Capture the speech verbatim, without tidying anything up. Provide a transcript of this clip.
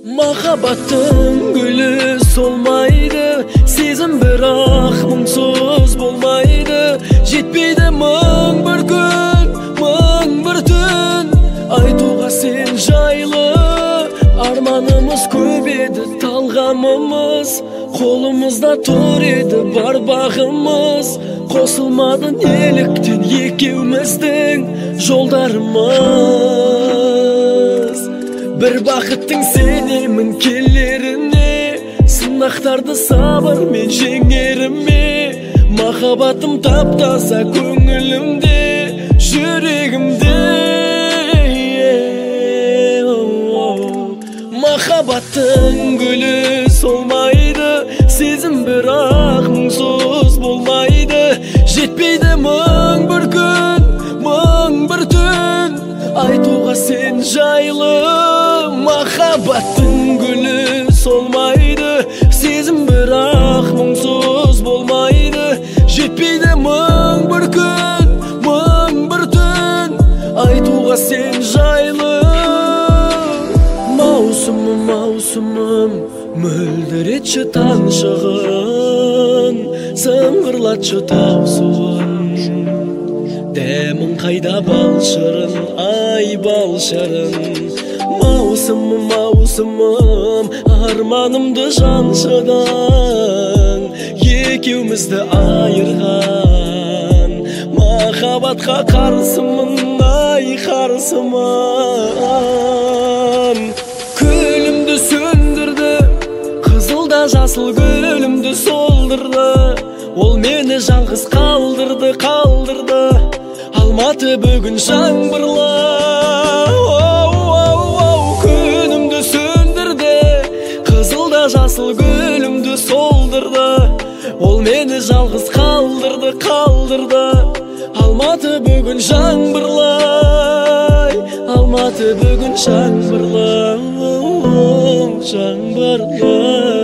Махаббаттың гүлі солмайды, сезім бірақ мұңсыз болмайды. Жетпейді мың бір күн, мың бір түн, айтуға сен жайлы. Арманымыз көп еді, талғамымыз қолымызда тұр еді бар бағымыз. Қосылмады неліктен екеуміздің жолдарымыз. Бір бақыттың сенемін келеріне, сынақтарды сабырмен жеңеріме. Махаббатым таптаса көңілімде, жүрегімде. Махаббаттың гүлі солмайды, сезім бірақ мұңсыз болмайды. Жетпейді мың бір күн, мың бір түн, айтуға сен жайлы. Махаббаттың гүлі солмайды, сезім бірақ мұңсыз болмайды. Жетпейді мың бір күн, мың бір түн, айтуға сен жайлы. Маусымым, маусымым, мөлдіретші таң шығын, сыңғырлатшы тау суын. Дәмін қайда балшырын, ай балшырын. Маусымым, маусымым, арманымды жаншыдың, екеумізді айырған. Махаббатқа қарсымын, ай қарсымын. Күлімді сөндірді, қызылда жасыл гүлімді солдырды. Ол мені жалғыз қалдырды, қалдырды. Алматы бүгін жаңбырлы. Күнімді сөндірді, қызылда жасыл гүлімді солдырды. Ол мені жалғыз қалдырды, қалдырды. Алматы бүгін жаңбырлы. Алматы бүгін жаңбырлы, жаңбырлы.